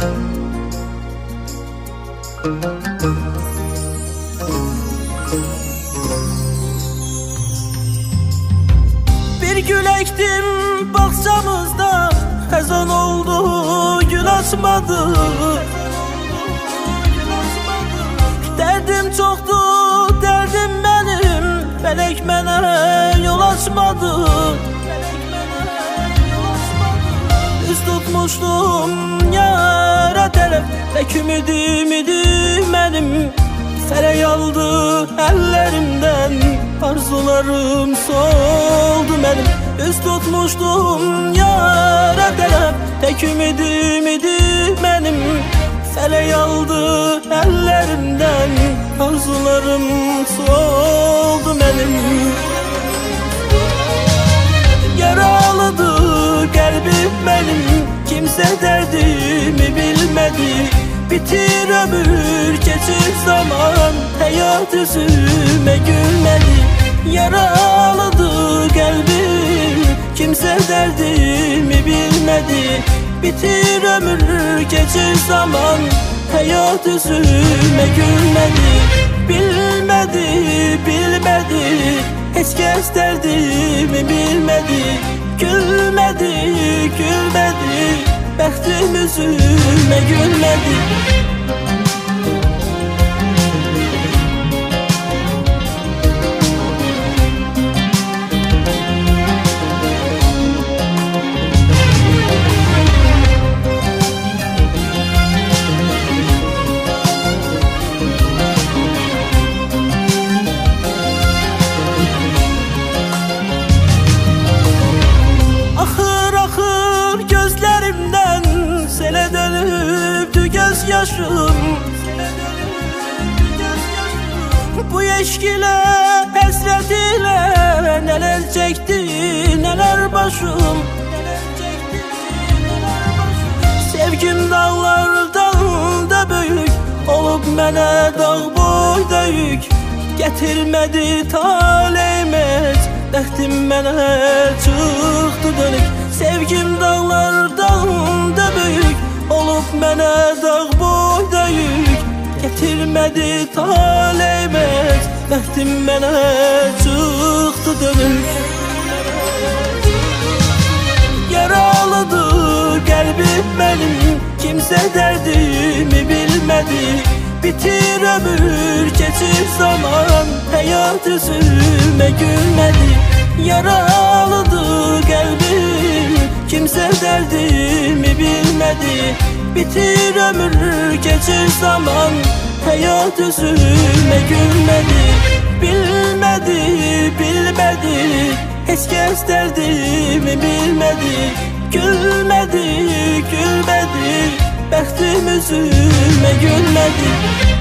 Bir gül ektim bahçamızda, hazan oldu gül açmadı. Derdim çoktu, derdim benim, felek mənə yol açmadı. Üz tutmuştum yara tərəf, tek ümidim mənim, fələk aldı əllərimdən, arzularım soldu mənim. Üz tutmuştum yara tərəf, tek ümidim mənim, fələk aldı əllərimdən, arzularım soldu mənim. Yaralıdır qəlbim mənim, kimsə dərdimi bilmədi. Bitir ömür, keçir zaman, həyat üzümə gülmədi. Yaralıdır qəlbim, kimsə dərdimi bilmədi. Bitir ömür, keçir zaman, həyat üzümə gülmədi. Bilmədi, bilmədi, heç kəs dərdimi bilmədi. Gülmədi, gülmədi, bəxtim üzümə gülmədi. Selə dönübdü göz yaşım, bu eşq ilə, həsrət ilə nələr çəkdi, nələr başım. Sevgim dağlardan da böyük, olub mənə dağ boyda yük. Gətirmədi taleyməz, bəxtim mənə çıxdı dönük. Sevgim dağlardan da böyük, olub mənə dağ boyda yük. Gətirmədi taleyməz, bəxtim mənə çıxdı dönük. Yaralıdır qəlbim mənim, kimsə dərdimi bilmədi. Bitir ömür, keçir zaman, həyat üzümə gülmədi. Yaralıdır qəlbim, kimsə dərdimi bilmədi. Bitir ömür, keçir zaman, həyat üzümə gülmədi. Bilmədi, bilmədi, heç kəs dərdimi bilmədi. Gülmədi, gülmədi, bəxtim üzümə gülmədi.